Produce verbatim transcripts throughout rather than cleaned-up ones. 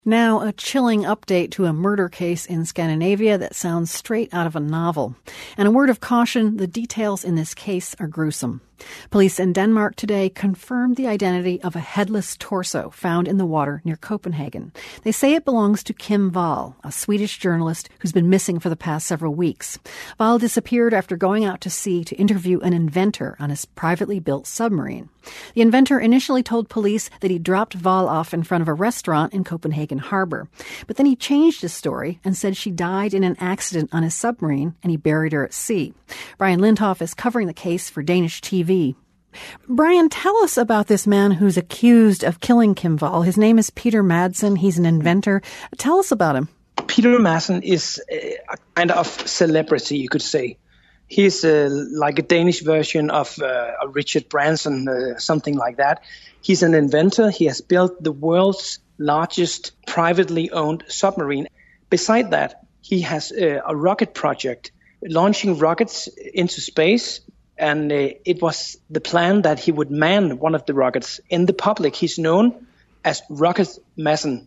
Now, a chilling update to a murder case in Scandinavia that sounds straight out of a novel. And a word of caution, the details in this case are gruesome. Police in Denmark today confirmed the identity of a headless torso found in the water near Copenhagen. They say it belongs to Kim Wall, a Swedish journalist who's been missing for the past several weeks. Wall disappeared after going out to sea to interview an inventor on his privately built submarine. The inventor initially told police that he dropped Wall off in front of a restaurant in Copenhagen Harbor. But then he changed his story and said she died in an accident on his submarine and he buried her at sea. Brian Lindhoff is covering the case for Danish T V. Brian, tell us about this man who's accused of killing Kim Wall. His name is Peter Madsen. He's an inventor. Tell us about him. Peter Madsen is a kind of celebrity, you could say. He's uh, like a Danish version of uh, Richard Branson, uh, something like that. He's an inventor. He has built the world's largest privately owned submarine. Beside that, he has uh, a rocket project, launching rockets into space. And uh, it was the plan that he would man one of the rockets. In the public, he's known as Rocket Madsen.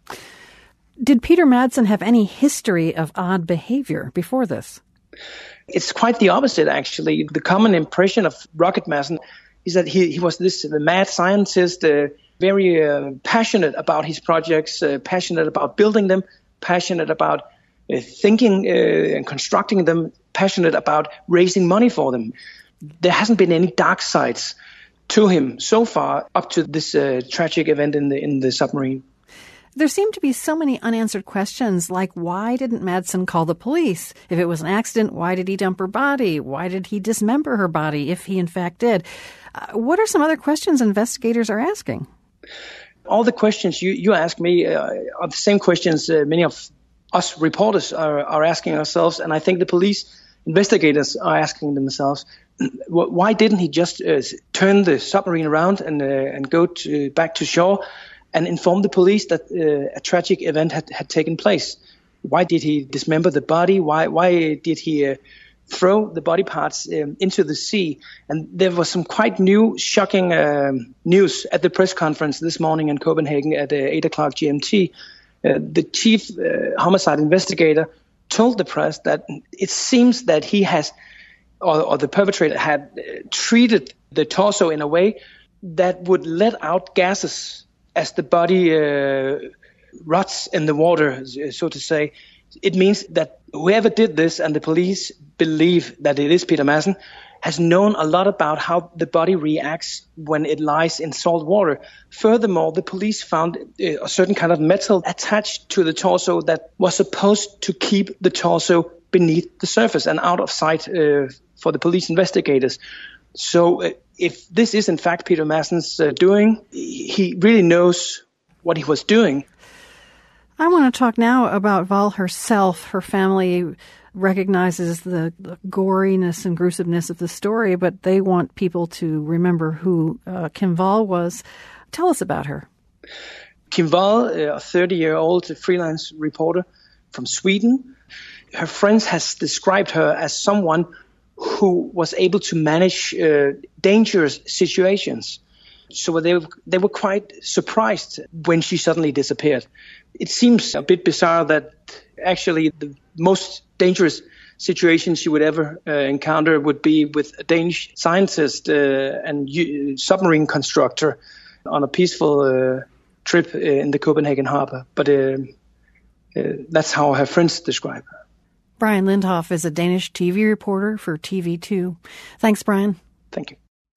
Did Peter Madsen have any history of odd behavior before this? It's quite the opposite, actually. The common impression of Rocket Madsen is that he, he was this uh, mad scientist, uh, very uh, passionate about his projects, uh, passionate about building them, passionate about uh, thinking uh, and constructing them, passionate about raising money for them. There hasn't been any dark sides to him so far up to this uh, tragic event in the in the submarine. There seem to be so many unanswered questions, like why didn't Madsen call the police? If it was an accident, why did he dump her body? Why did he dismember her body, if he in fact did? Uh, what are some other questions investigators are asking? All the questions you, you ask me uh, are the same questions uh, many of us reporters are, are asking ourselves, and I think the police investigators are asking themselves, why didn't he just uh, turn the submarine around and uh, and go to, back to shore and inform the police that uh, a tragic event had, had taken place? Why did he dismember the body? Why why did he uh, throw the body parts um, into the sea? And there was some quite new, shocking um, news at the press conference this morning in Copenhagen at uh, eight o'clock G M T. Uh, the chief uh, homicide investigator told the press that it seems that he has, or, or the perpetrator had uh, treated the torso in a way that would let out gases as the body uh, rots in the water, so to say. It means that whoever did this, and the police believe that it is Peter Madsen, has known a lot about how the body reacts when it lies in salt water. Furthermore, the police found a certain kind of metal attached to the torso that was supposed to keep the torso beneath the surface and out of sight uh, for the police investigators. So uh, if this is in fact Peter Madsen's uh, doing, he really knows what he was doing. I want to talk now about Wall herself. Her family recognizes the, the goriness and gruesomeness of the story, but they want people to remember who uh, Kim Wall was. Tell us about her. Kim Wall, a thirty-year-old freelance reporter from Sweden. Her friends has described her as someone who was able to manage uh, dangerous situations. So they they were quite surprised when she suddenly disappeared. It seems a bit bizarre that actually the most dangerous situation she would ever uh, encounter would be with a Danish scientist uh, and uh, submarine constructor on a peaceful uh, trip uh, in the Copenhagen harbor. But uh, uh, that's how her friends describe her. Brian Lindhoff is a Danish T V reporter for T V two. Thanks, Brian. Thank you.